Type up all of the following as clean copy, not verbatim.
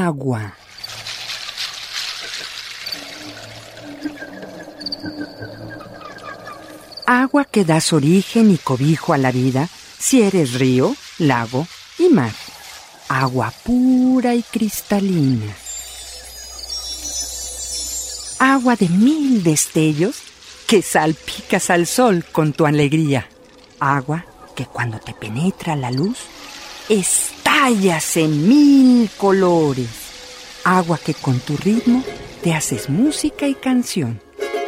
agua. Agua que das origen y cobijo a la vida, si eres río, lago y mar. Agua pura y cristalina. Agua de 1000 destellos que salpicas al sol con tu alegría. Agua que cuando te penetra la luz, estallas en 1000 colores. Agua que con tu ritmo te haces música y canción.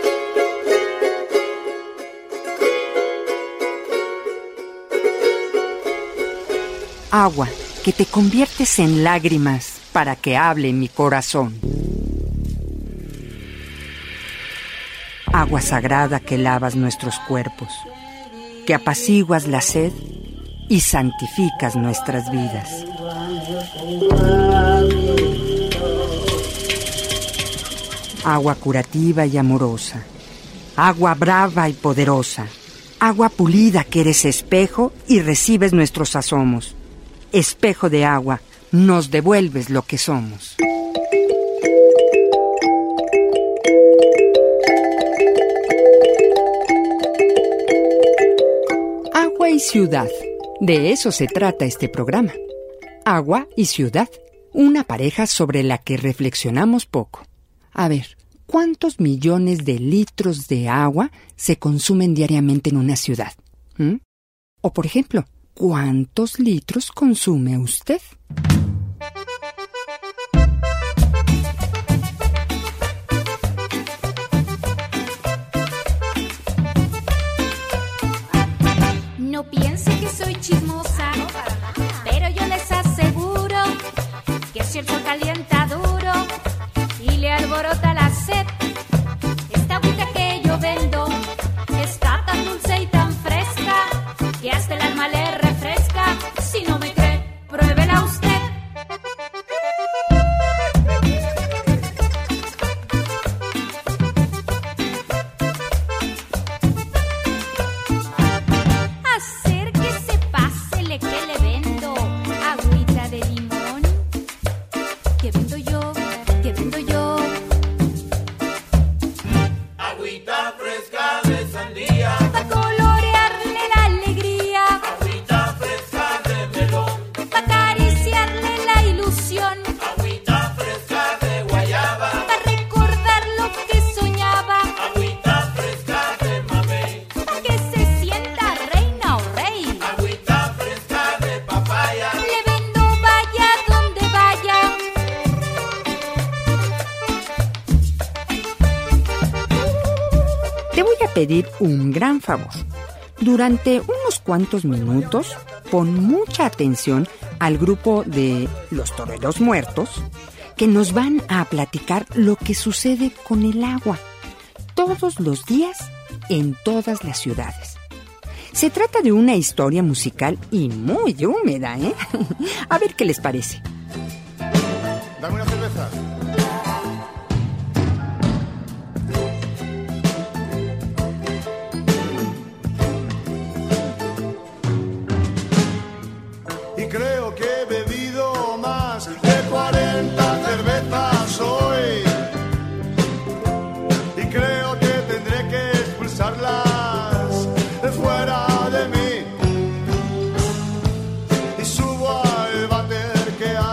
Agua que te conviertes en lágrimas para que hable mi corazón. Agua sagrada que lavas nuestros cuerpos, que apaciguas la sed y santificas nuestras vidas. Agua curativa y amorosa, agua brava y poderosa, agua pulida que eres espejo y recibes nuestros asomos. Espejo de agua, nos devuelves lo que somos. Agua y ciudad. De eso se trata este programa. Agua y ciudad. Una pareja sobre la que reflexionamos poco. A ver, ¿cuántos millones de litros de agua se consumen diariamente en una ciudad? O, por ejemplo, ¿cuántos litros consume usted? No piense que soy chismosa, pero yo les aseguro que si el sol calienta duro y le alborota la sed, esta agüita que yo vendo está tan dulce y tan fresca que hasta el alma le refresca. Si no me cree, pruébela usted. Acérquese, pásele que le vendo agüita de limón. ¿Qué vendo yo? ¿Qué vendo yo? Agüita fresca de sandía. Pa' colorearle la alegría, Agüita fresca de melón. pa' acariciarle la ilusión, Agüita fresca de guayaba. pa' recordar lo que soñaba, Agüita fresca de mamey. pa' que se sienta reina o rey. Agüita fresca de papaya. Le vendo vaya donde vaya. Te voy a pedir un gran favor. Durante unos cuantos minutos, pon mucha atención al grupo de los toreros muertos que nos van a platicar lo que sucede con el agua todos los días en todas las ciudades. Se trata de una historia musical y muy húmeda, ¿eh? A ver qué les parece. Dame una cerveza. Y creo que he bebido más de 40 cervezas hoy. Y creo que tendré que expulsarlas de fuera de mí. Y subo al váter que hay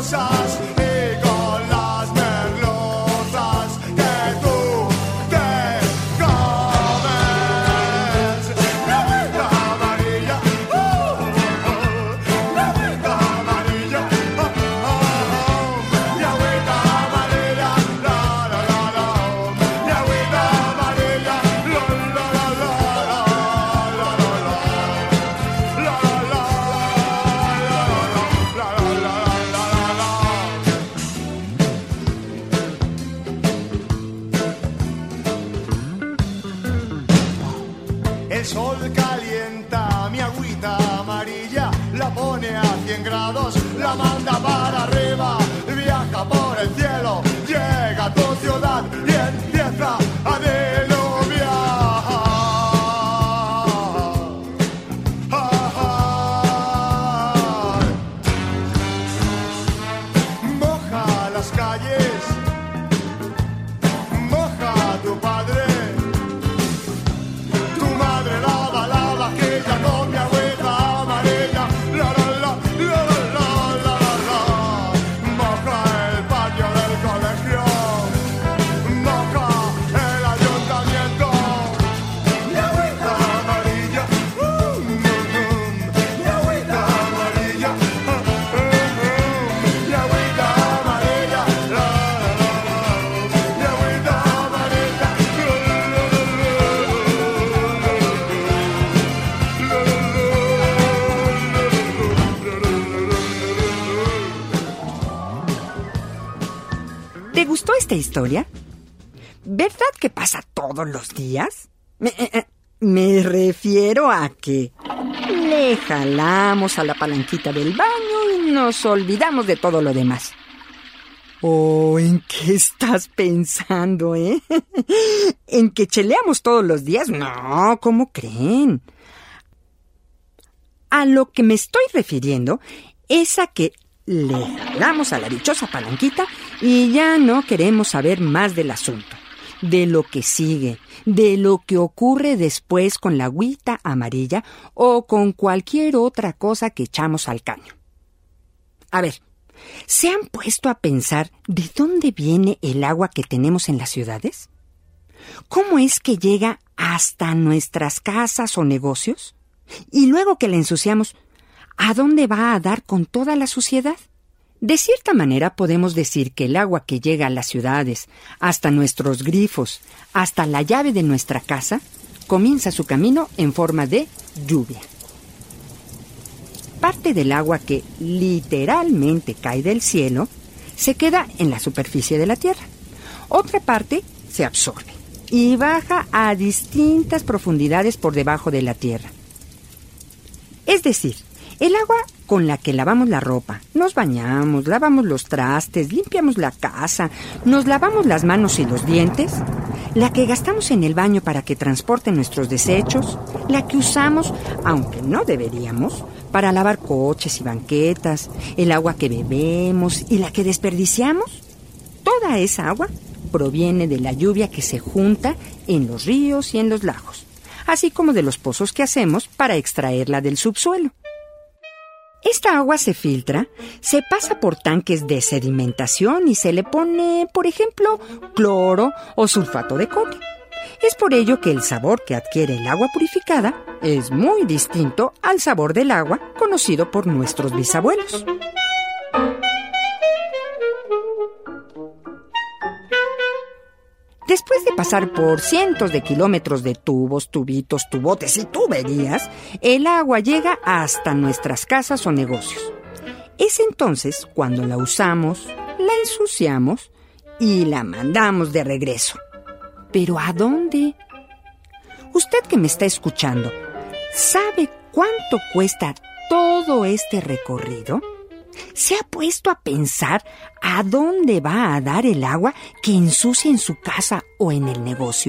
rosas y con las merluzas que tú te comes. Mi agüita amarilla, mi agüita amarilla, mi agüita amarilla, la la la la, mi agüita amarilla, la la la la, la la la, la la la, la la la, la la la. El sol calienta mi agüita amarilla, la pone a 100 grados, la manda para arriba, viaja por el cielo, llega a tu ciudad y empieza a diluviar. Moja las calles, moja a tu padre. Tu madre lava la vajilla con mi agüita amarilla, la la la, la la la, la la la. Moja el patio del colegio, moja el ayuntamiento. Mi agüita amarilla, mi agüita amarilla, mi agüita amarilla, la la la la, mi agüita amarilla, ¿Te gustó esta historia? ¿Verdad que pasa todos los días? Me refiero a que le jalamos a la palanquita del baño y nos olvidamos de todo lo demás. Oh, ¿en qué estás pensando, eh? ¿En que cheleamos todos los días? No, ¿cómo creen? A lo que me estoy refiriendo es a que le jalamos a la dichosa palanquita y ya no queremos saber más del asunto, de lo que sigue, de lo que ocurre después con la agüita amarilla o con cualquier otra cosa que echamos al caño. A ver, ¿se han puesto a pensar de dónde viene el agua que tenemos en las ciudades? ¿Cómo es que llega hasta nuestras casas o negocios? Y luego que la ensuciamos, ¿a dónde va a dar con toda la suciedad? De cierta manera podemos decir que el agua que llega a las ciudades, hasta nuestros grifos, hasta la llave de nuestra casa, comienza su camino en forma de lluvia. Parte del agua que literalmente cae del cielo se queda en la superficie de la tierra. Otra parte se absorbe y baja a distintas profundidades por debajo de la tierra. Es decir, el agua con la que lavamos la ropa, nos bañamos, lavamos los trastes, limpiamos la casa, nos lavamos las manos y los dientes, la que gastamos en el baño para que transporte nuestros desechos, la que usamos, aunque no deberíamos, para lavar coches y banquetas, el agua que bebemos y la que desperdiciamos, toda esa agua proviene de la lluvia que se junta en los ríos y en los lagos, así como de los pozos que hacemos para extraerla del subsuelo. Esta agua se filtra, se pasa por tanques de sedimentación y se le pone, por ejemplo, cloro o sulfato de cobre. Es por ello que el sabor que adquiere el agua purificada es muy distinto al sabor del agua conocido por nuestros bisabuelos. Después de pasar por cientos de kilómetros de tubos, tubitos, tubotes y tuberías, el agua llega hasta nuestras casas o negocios. Es entonces cuando la usamos, la ensuciamos y la mandamos de regreso. ¿Pero a dónde? Usted que me está escuchando, ¿sabe cuánto cuesta todo este recorrido? ¿Se ha puesto a pensar a dónde va a dar el agua que ensucia en su casa o en el negocio?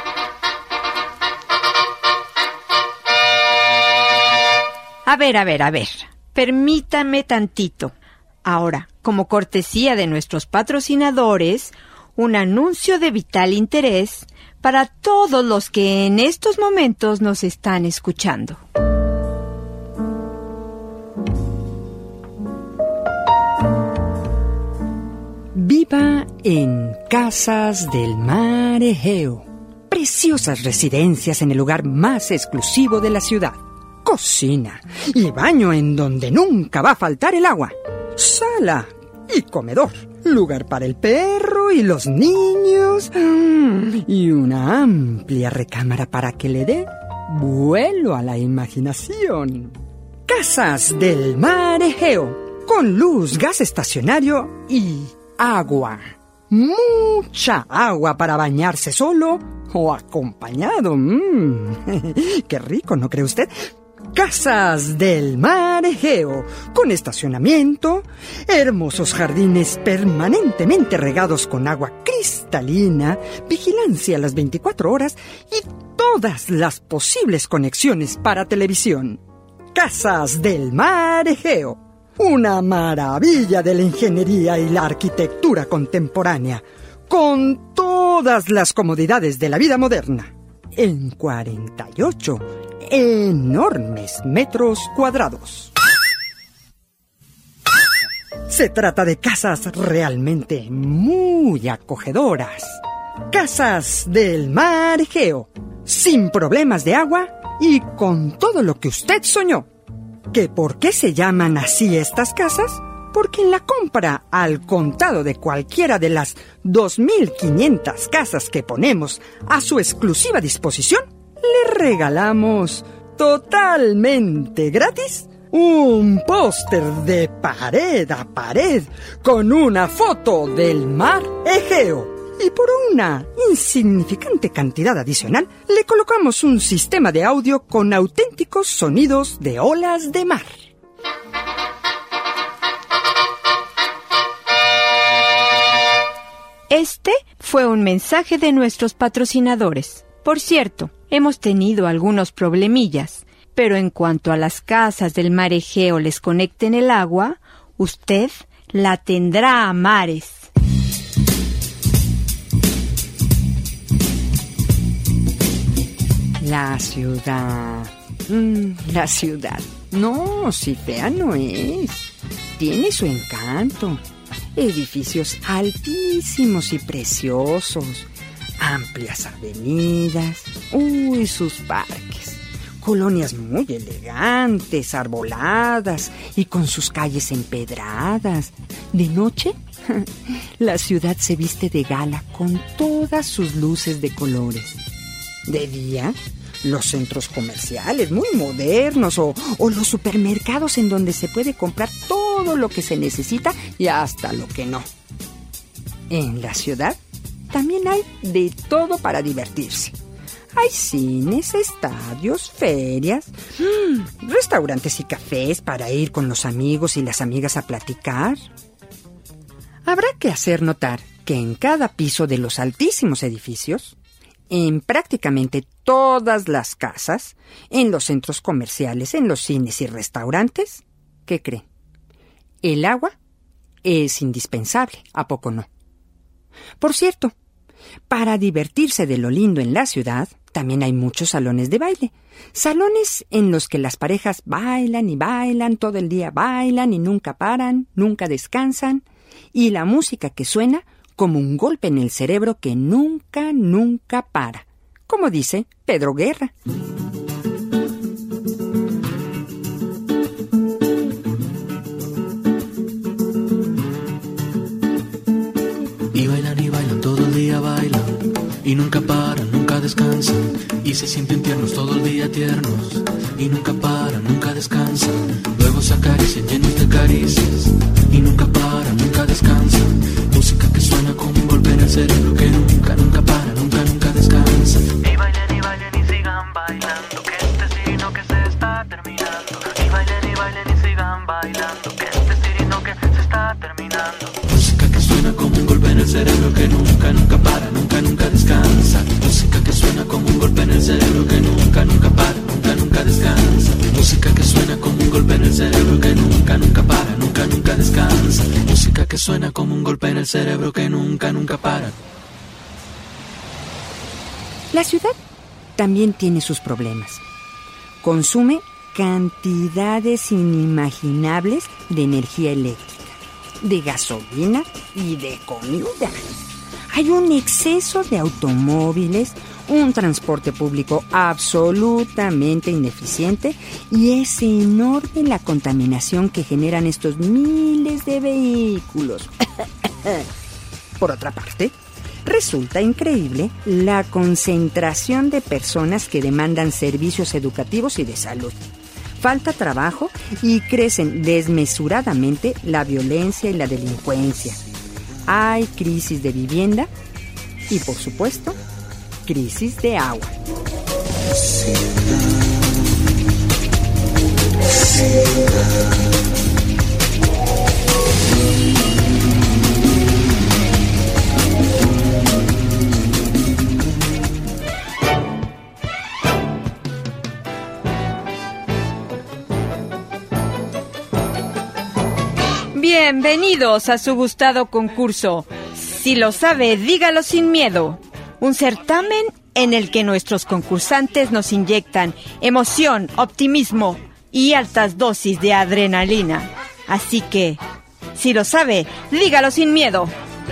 A ver. Permítame tantito. Ahora, como cortesía de nuestros patrocinadores, un anuncio de vital interés para todos los que en estos momentos nos están escuchando. Viva en Casas del Mar Egeo. Preciosas residencias en el lugar más exclusivo de la ciudad. Cocina y baño en donde nunca va a faltar el agua. Sala y comedor. Lugar para el perro y los niños. Y una amplia recámara para que le dé vuelo a la imaginación. Casas del Mar Egeo. Con luz, gas estacionario y agua. Mucha agua para bañarse solo o acompañado. ¡Qué rico!, ¿no cree usted? Casas del Mar Egeo, con estacionamiento, hermosos jardines permanentemente regados con agua cristalina, vigilancia a las 24 horas y todas las posibles conexiones para televisión. Casas del Mar Egeo, una maravilla de la ingeniería y la arquitectura contemporánea, con todas las comodidades de la vida moderna, en 48 enormes metros cuadrados. Se trata de casas realmente muy acogedoras. Casas del Mar Egeo, sin problemas de agua y con todo lo que usted soñó. ¿Que por qué se llaman así estas casas? Porque en la compra al contado de cualquiera de las 2.500 casas que ponemos a su exclusiva disposición, le regalamos totalmente gratis un póster de pared a pared con una foto del mar Egeo. Y por una insignificante cantidad adicional, le colocamos un sistema de audio con auténticos sonidos de olas de mar. Este fue un mensaje de nuestros patrocinadores. Por cierto, hemos tenido algunos problemillas, pero en cuanto a las casas del Mar Egeo les conecten el agua, usted la tendrá a mares. La ciudad. La ciudad. No, si fea no es. Tiene su encanto. Edificios altísimos y preciosos. Amplias avenidas. Sus parques. Colonias muy elegantes, arboladas y con sus calles empedradas. De noche, la ciudad se viste de gala con todas sus luces de colores. De día, los centros comerciales muy modernos o los supermercados en donde se puede comprar todo lo que se necesita y hasta lo que no. En la ciudad también hay de todo para divertirse. Hay cines, estadios, ferias, restaurantes y cafés para ir con los amigos y las amigas a platicar. Habrá que hacer notar que en cada piso de los altísimos edificios, en prácticamente todas las casas, en los centros comerciales, en los cines y restaurantes, ¿qué creen? El agua es indispensable, ¿a poco no? Por cierto, para divertirse de lo lindo en la ciudad, también hay muchos salones de baile. Salones en los que las parejas bailan y bailan, todo el día bailan y nunca paran, nunca descansan. Y la música que suena como un golpe en el cerebro que nunca, nunca para. Como dice Pedro Guerra. Y bailan todo el día bailan. Y nunca paran, nunca descansan. Y se sienten tiernos todo el día tiernos. Y nunca paran, nunca descansan. Luego se acarician llenos de caricias. Y nunca paran, nunca descansan. Música que suena como un golpe en el cerebro que nunca, nunca para, nunca, nunca descansa. Y bailen y sigan bailando. Que este sirino que se está terminando. Y bailen y sigan bailando. Que este sirino que se está terminando. Música que suena como un golpe en el cerebro que nunca, nunca para, nunca, nunca descansa. Música que suena como un golpe en el cerebro que nunca, nunca para, nunca, nunca descansa. Música que suena como un golpe en el cerebro que nunca, nunca para, nunca, nunca descansa. Música que suena como un golpe en el cerebro que nunca, nunca para. La ciudad también tiene sus problemas. Consume cantidades inimaginables de energía eléctrica. de gasolina y de comida. Hay un exceso de automóviles, un transporte público absolutamente ineficiente y es enorme la contaminación que generan estos miles de vehículos. Por otra parte, resulta increíble la concentración de personas que demandan servicios educativos y de salud. Falta trabajo y crecen desmesuradamente la violencia y la delincuencia. Hay crisis de vivienda y, por supuesto, crisis de agua. Bienvenidos a su gustado concurso. Si lo sabe, dígalo sin miedo. Un certamen en el que nuestros concursantes nos inyectan emoción, optimismo y altas dosis de adrenalina. Así que, si lo sabe, dígalo sin miedo.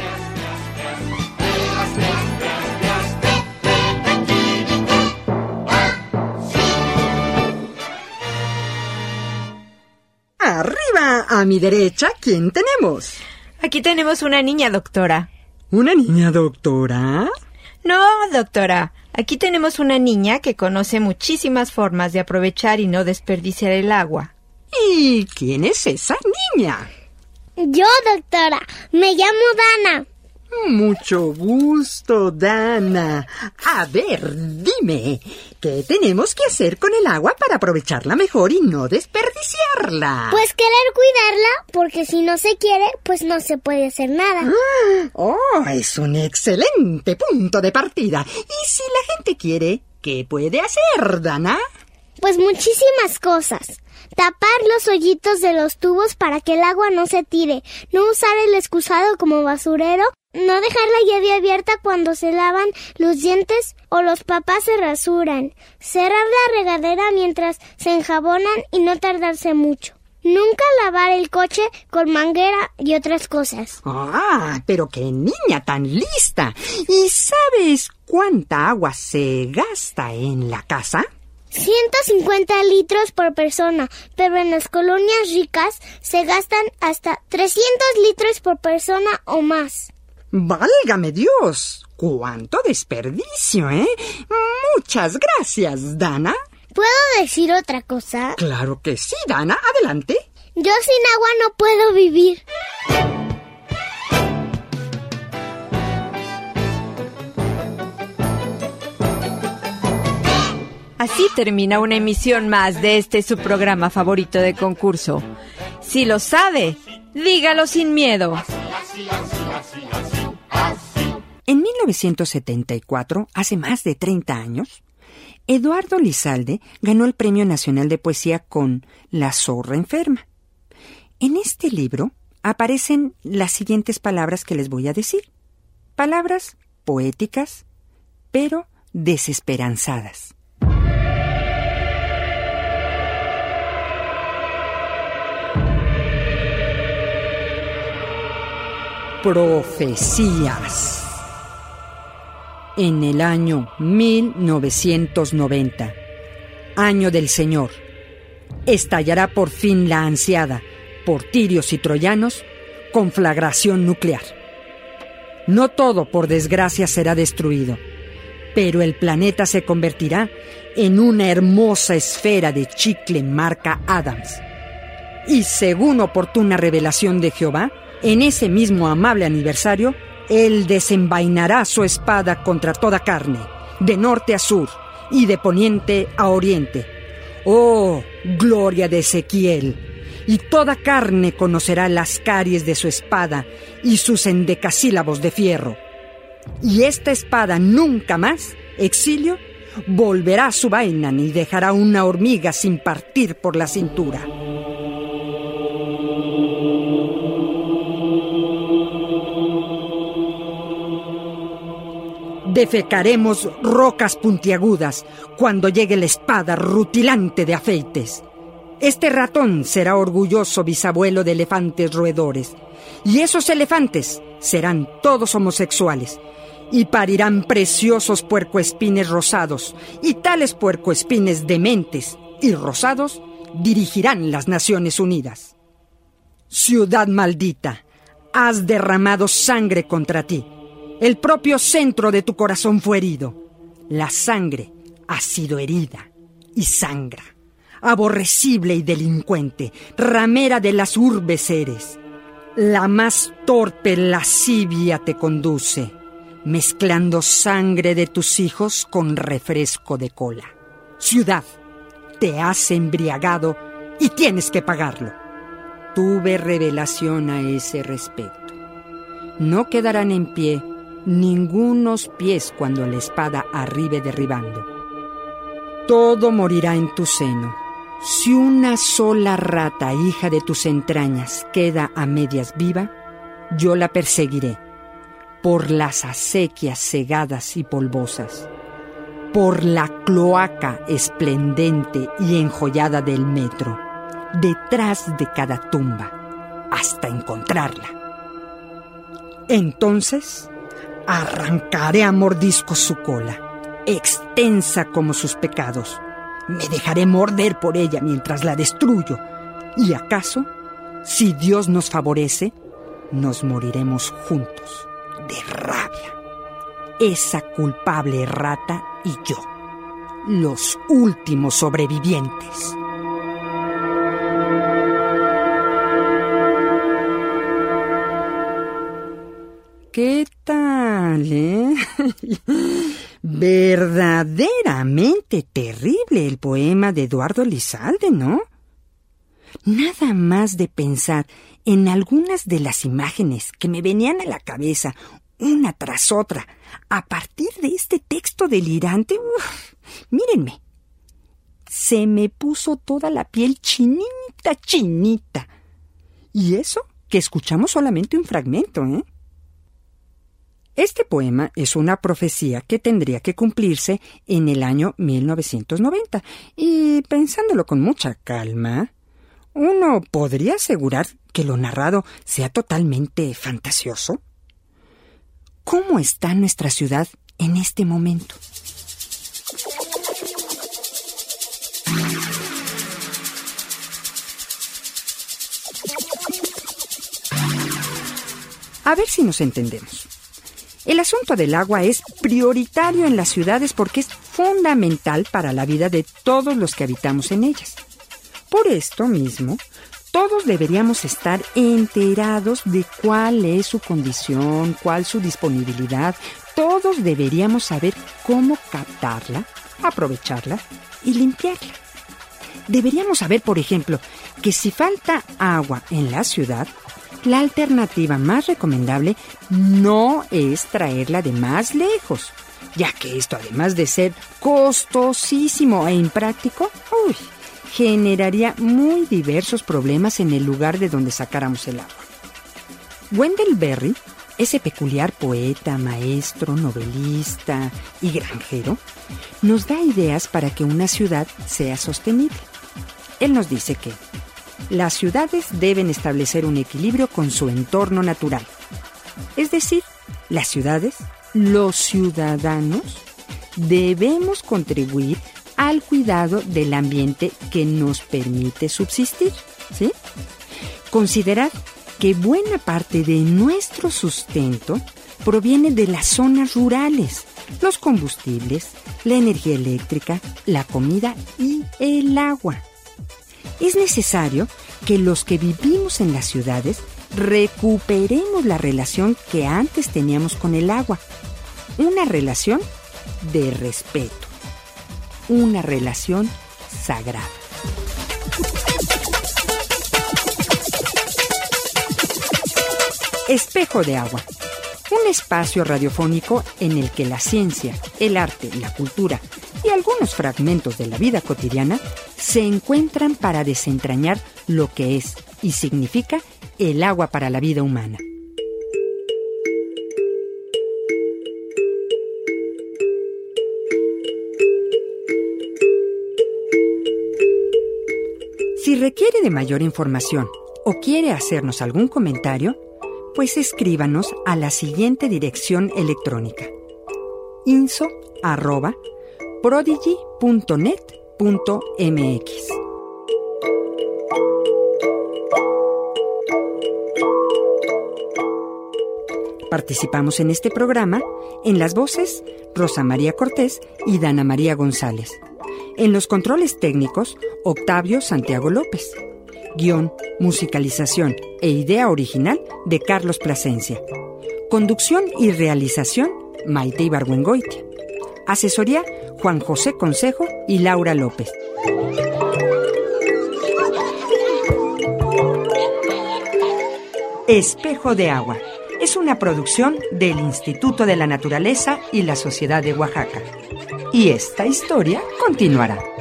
Arriba, a mi derecha, ¿quién tenemos? Aquí tenemos una niña, doctora. ¿Una niña doctora? No, doctora. Aquí tenemos una niña que conoce muchísimas formas de aprovechar y no desperdiciar el agua. ¿Y quién es esa niña? Yo, doctora. Me llamo Dana. Mucho gusto, Dana. A ver, dime, ¿qué tenemos que hacer con el agua para aprovecharla mejor y no desperdiciarla? Pues querer cuidarla, porque si no se quiere, pues no se puede hacer nada. Oh, es un excelente punto de partida. Y si la gente quiere, ¿qué puede hacer, Dana? Pues muchísimas cosas. Tapar los hoyitos de los tubos para que el agua no se tire. No usar el excusado como basurero. No dejar la llave abierta cuando se lavan los dientes o los papás se rasuran. Cerrar la regadera mientras se enjabonan y no tardarse mucho. Nunca lavar el coche con manguera y otras cosas. Ah, pero qué niña tan lista. ¿Y sabes cuánta agua se gasta en la casa? 150 litros por persona, pero en las colonias ricas se gastan hasta 300 litros por persona o más. ¡Válgame Dios! ¡Cuánto desperdicio, eh! Muchas gracias, Dana. ¿Puedo decir otra cosa? Claro que sí, Dana. Adelante. Yo sin agua no puedo vivir. Así termina una emisión más de este su programa favorito de concurso. Si lo sabe, dígalo sin miedo. En 1974, hace más de 30 años, Eduardo Lizalde ganó el Premio Nacional de Poesía con La zorra enferma. En este libro aparecen las siguientes palabras que les voy a decir. Palabras poéticas, pero desesperanzadas. Profecías. En el año 1990, año del Señor, estallará por fin la ansiada, por tirios y troyanos, conflagración nuclear. No todo, por desgracia, será destruido, pero el planeta se convertirá en una hermosa esfera de chicle marca Adams. Y según oportuna revelación de Jehová, en ese mismo amable aniversario, Él desenvainará su espada contra toda carne, de norte a sur y de poniente a oriente. ¡Oh, gloria de Ezequiel! Y toda carne conocerá las caries de su espada y sus endecasílabos de fierro. Y esta espada nunca más, exilio, volverá a su vaina ni dejará una hormiga sin partir por la cintura. Defecaremos rocas puntiagudas cuando llegue la espada rutilante de Afeites. Este ratón será orgulloso bisabuelo de elefantes roedores, Y esos elefantes serán todos homosexuales y parirán preciosos puercoespines rosados, y tales puercoespines dementes y rosados dirigirán las Naciones Unidas. Ciudad maldita, has derramado sangre contra ti. El propio centro de tu corazón fue herido. La sangre ha sido herida y sangra. Aborrecible y delincuente, ramera de las urbes eres. La más torpe lascivia te conduce, mezclando sangre de tus hijos con refresco de cola. Ciudad, te has embriagado y tienes que pagarlo. Tuve revelación a ese respecto. No quedarán en pie ningunos pies cuando la espada arribe derribando. Todo morirá en tu seno. Si una sola rata, hija de tus entrañas, queda a medias viva, yo la perseguiré por las acequias cegadas y polvosas, por la cloaca esplendente y enjollada del metro, detrás de cada tumba, hasta encontrarla. Entonces arrancaré a mordiscos su cola, extensa como sus pecados. Me dejaré morder por ella mientras la destruyo. Y acaso, si Dios nos favorece, nos moriremos juntos, de rabia. Esa culpable rata y yo, los últimos sobrevivientes. ¿Qué tal, eh? Verdaderamente terrible el poema de Eduardo Elizalde, ¿no? Nada más de pensar en algunas de las imágenes que me venían a la cabeza, una tras otra, a partir de este texto delirante, mírenme, se me puso toda la piel chinita, chinita. Y eso que escuchamos solamente un fragmento, ¿eh? Este poema es una profecía que tendría que cumplirse en el año 1990. Y pensándolo con mucha calma, uno podría asegurar que lo narrado sea totalmente fantasioso. ¿Cómo está nuestra ciudad en este momento? A ver si nos entendemos. El asunto del agua es prioritario en las ciudades porque es fundamental para la vida de todos los que habitamos en ellas. Por esto mismo, todos deberíamos estar enterados de cuál es su condición, cuál su disponibilidad. Todos deberíamos saber cómo captarla, aprovecharla y limpiarla. Deberíamos saber, por ejemplo, que si falta agua en la ciudad, la alternativa más recomendable no es traerla de más lejos, ya que esto, además de ser costosísimo e impráctico, generaría muy diversos problemas en el lugar de donde sacáramos el agua. Wendell Berry, ese peculiar poeta, maestro, novelista y granjero, nos da ideas para que una ciudad sea sostenible. Él nos dice que las ciudades deben establecer un equilibrio con su entorno natural. Es decir, las ciudades, los ciudadanos, debemos contribuir al cuidado del ambiente que nos permite subsistir, ¿sí? Considerad que buena parte de nuestro sustento proviene de las zonas rurales, los combustibles, la energía eléctrica, la comida y el agua. Es necesario que los que vivimos en las ciudades recuperemos la relación que antes teníamos con el agua. Una relación de respeto. Una relación sagrada. Espejo de agua. Un espacio radiofónico en el que la ciencia, el arte, la cultura y algunos fragmentos de la vida cotidiana se encuentran para desentrañar lo que es y significa el agua para la vida humana. Si requiere de mayor información o quiere hacernos algún comentario, Pues escríbanos a la siguiente dirección electrónica: info@prodigy.net.mx. Participamos en este programa en las voces Rosa María Cortés y Dana María González. En los controles técnicos, Octavio Santiago López. Guión, musicalización e idea original de Carlos Plasencia. Conducción y realización, Maite Ibargüengoitia. Asesoría, Juan José Consejo y Laura López. Espejo de Agua. Es una producción del Instituto de la Naturaleza y la Sociedad de Oaxaca. Y esta historia continuará.